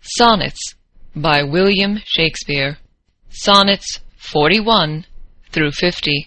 Sonnets by William Shakespeare. Sonnets 41 through 50.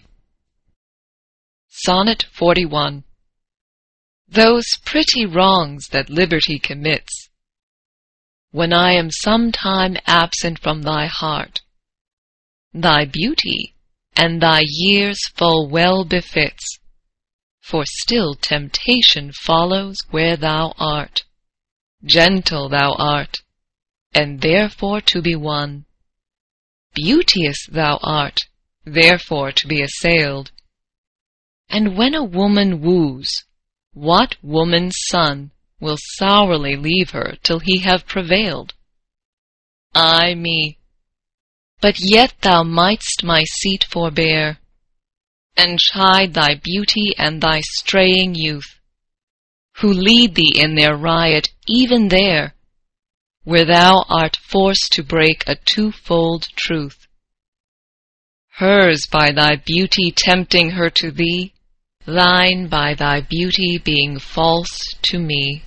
Sonnet 41. Those pretty wrongs that liberty commits, when I am some time absent from thy heart, thy beauty and thy years full well befits, for still temptation follows where thou art. Gentle thou art, and therefore to be won. Beauteous thou art, therefore to be assailed. And when a woman woos, what woman's son will sourly leave her till he have prevailed? Ay me! But yet thou mightst my seat forbear, and chide thy beauty and thy straying youth, who lead thee in their riot even there, where thou art forced to break a twofold truth. Hers by thy beauty tempting her to thee, thine by thy beauty being false to me.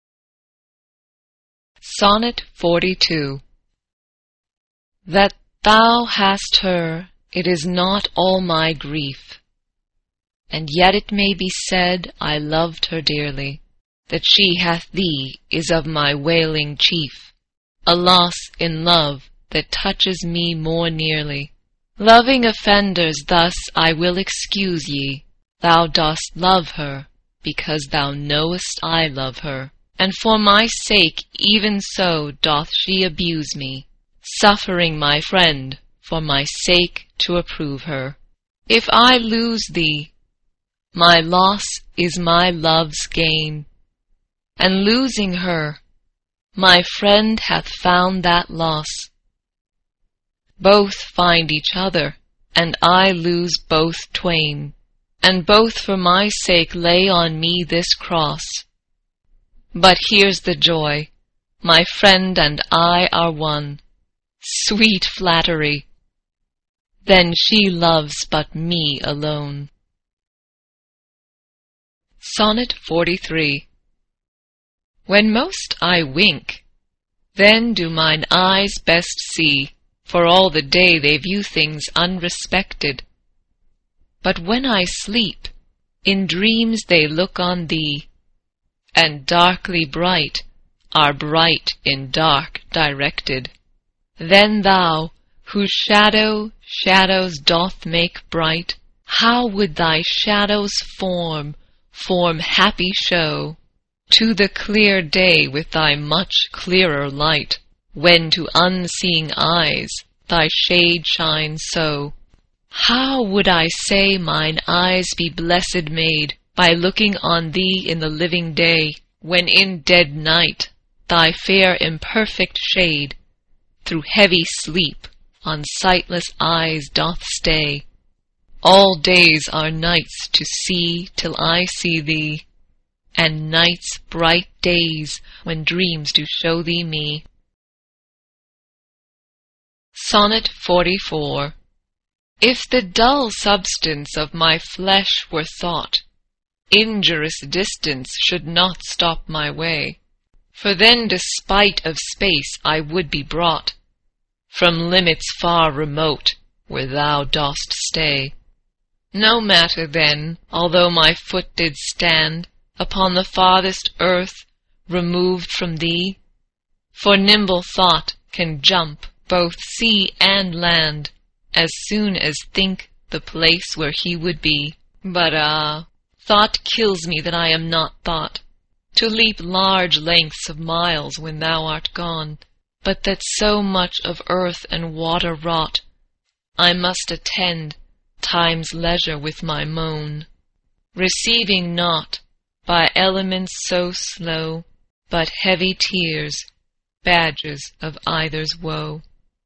Sonnet 42. That thou hast her, it is not all my grief, and yet it may be said I loved her dearly. That she hath thee is of my wailing chief, a loss in love that touches me more nearly. Loving offenders thus I will excuse ye. Thou dost love her, because thou knowest I love her, and for my sake even so doth she abuse me, suffering my friend for my sake to approve her. If I lose thee, my loss is my love's gain, and losing her, my friend hath found that loss. Both find each other, and I lose both twain, and both for my sake lay on me this cross. But here's the joy, my friend and I are one. Sweet flattery! Then she loves but me alone. Sonnet 43. When most I wink, then do mine eyes best see, for all the day they view things unrespected. But when I sleep, in dreams they look on thee, and darkly bright are bright in dark directed. Then thou, whose shadow shadows doth make bright, how would thy shadow's form happy show to the clear day with thy much clearer light, when to unseeing eyes thy shade shines so? How would I say mine eyes be blessed made by looking on thee in the living day, when in dead night thy fair imperfect shade through heavy sleep on sightless eyes doth stay? All days are nights to see till I see thee, and nights bright days when dreams do show thee me. Sonnet 44. If the dull substance of my flesh were thought, injurious distance should not stop my way, for then despite of space I would be brought from limits far remote where thou dost stay. No matter then, although my foot did stand upon the farthest earth removed from thee, for nimble thought can jump both sea and land, as soon as think the place where he would be. But thought kills me that I am not thought, to leap large lengths of miles when thou art gone, but that so much of earth and water wrought, I must attend time's leisure with my moan, receiving not by elements so slow, but heavy tears, badges of either's woe.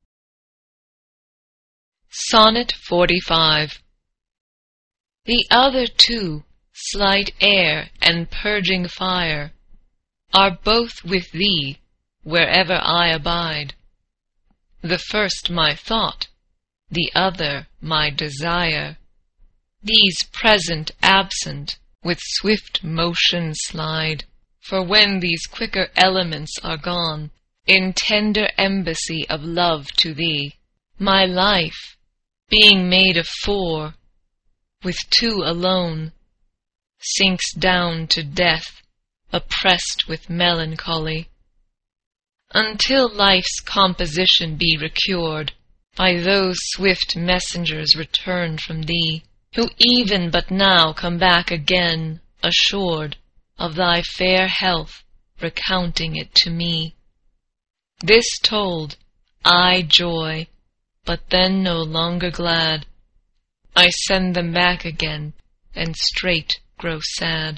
Sonnet 45. The other two, slight air and purging fire, are both with thee wherever I abide. The first my thought, the other my desire. These present absent with swift motion slide, for when these quicker elements are gone, in tender embassy of love to thee. My life, being made of four, with two alone, sinks down to death, oppressed with melancholy, until life's composition be recured by those swift messengers returned from thee, who even but now come back again, assured of thy fair health, recounting it to me. This told, I joy, but then no longer glad. I send them back again, and straight grow sad.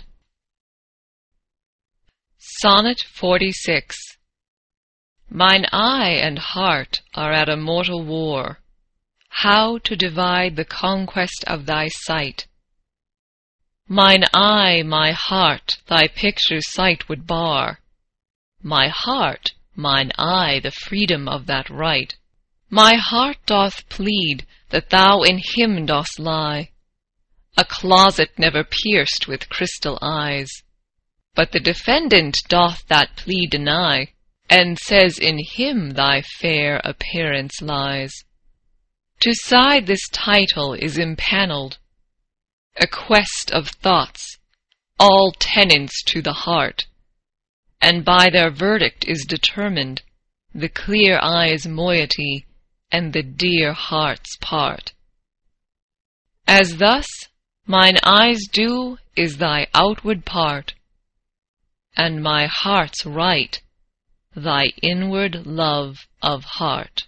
Sonnet 46. Mine eye and heart are at a mortal war, how to divide the conquest of thy sight. Mine eye, my heart, thy picture's sight would bar, my heart, mine eye, the freedom of that right. My heart doth plead that thou in him dost lie, a closet never pierced with crystal eyes. But the defendant doth that plea deny, and says in him thy fair appearance lies. To side this title is impanelled, a quest of thoughts, all tenants to the heart, and by their verdict is determined the clear eye's moiety and the dear heart's part. As thus mine eye's due is thy outward part, and my heart's right thy inward love of heart.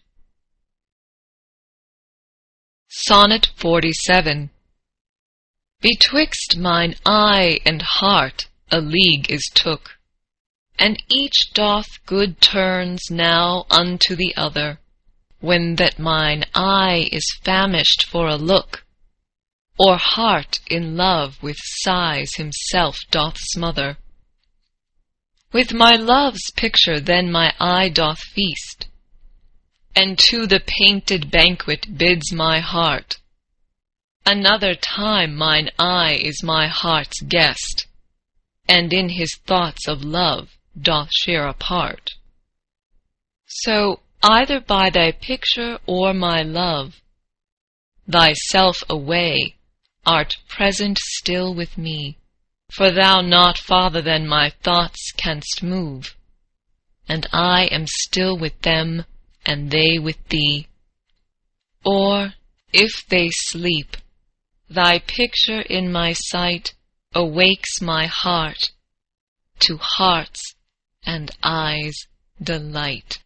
Sonnet 47. Betwixt mine eye and heart a league is took, and each doth good turns now unto the other, when that mine eye is famished for a look, or heart in love with sighs himself doth smother. With my love's picture then my eye doth feast, and to the painted banquet bids my heart. Another time mine eye is my heart's guest, and in his thoughts of love doth share a part. So either by thy picture or my love, thyself away art present still with me, for thou not farther than my thoughts canst move, and I am still with them, and they with thee. Or, if they sleep, thy picture in my sight awakes my heart to heart's and eyes' delight.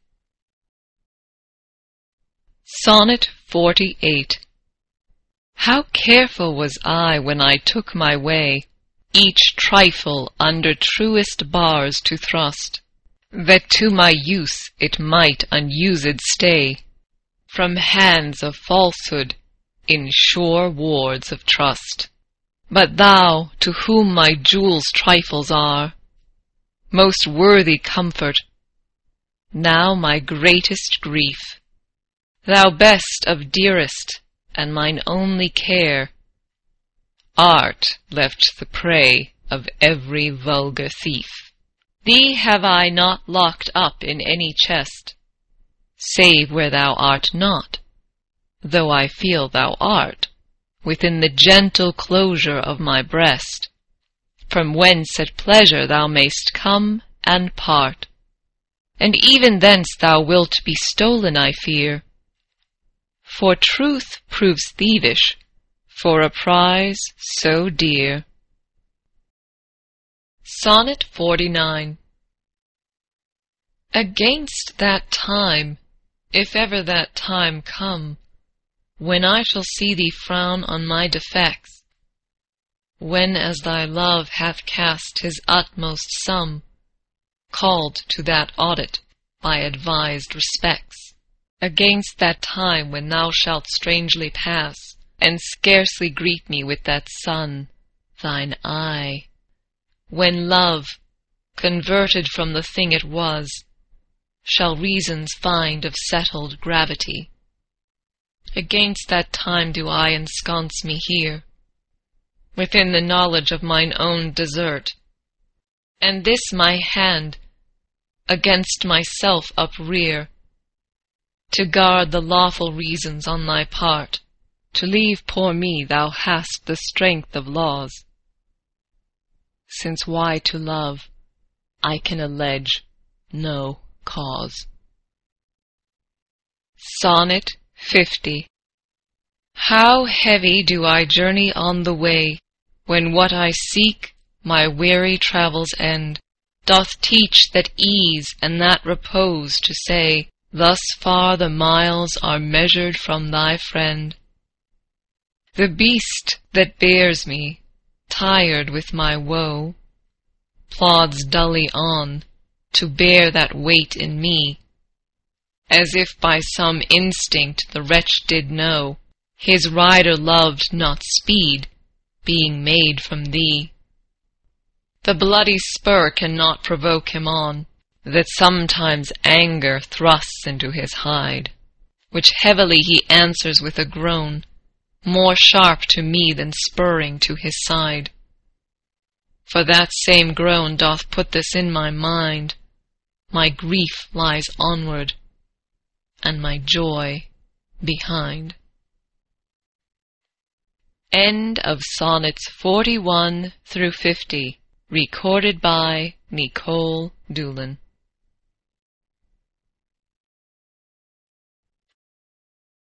Sonnet 48. How careful was I when I took my way, each trifle under truest bars to thrust, that to my use it might unused stay, from hands of falsehood in sure wards of trust. But thou, to whom my jewels trifles are, most worthy comfort, now my greatest grief, thou best of dearest and mine only care, art left the prey of every vulgar thief. Thee have I not locked up in any chest, save where thou art not, though I feel thou art, within the gentle closure of my breast, from whence at pleasure thou mayst come and part, and even thence thou wilt be stolen, I fear, for truth proves thievish for a prize so dear. Sonnet 49. Against that time, if ever that time come, when I shall see thee frown on my defects, when as thy love hath cast his utmost sum, called to that audit by advised respects, against that time when thou shalt strangely pass, and scarcely greet me with that sun, thine eye, when love, converted from the thing it was, shall reasons find of settled gravity. Against that time do I ensconce me here, within the knowledge of mine own desert, and this my hand, against myself uprear, to guard the lawful reasons on thy part, to leave poor me thou hast the strength of laws. Since why to love I can allege no cause. Sonnet 50. How heavy do I journey on the way, when what I seek, my weary travels end, doth teach that ease and that repose to say, thus far the miles are measured from thy friend. The beast that bears me, tired with my woe, plods dully on, to bear that weight in me, as if by some instinct the wretch did know, his rider loved not speed, being made from thee. The bloody spur cannot provoke him on, that sometimes anger thrusts into his hide, which heavily he answers with a groan, more sharp to me than spurring to his side. For that same groan doth put this in my mind, my grief lies onward, and my joy behind. End of Sonnets 41 through 50, recorded by Nicole Doolin.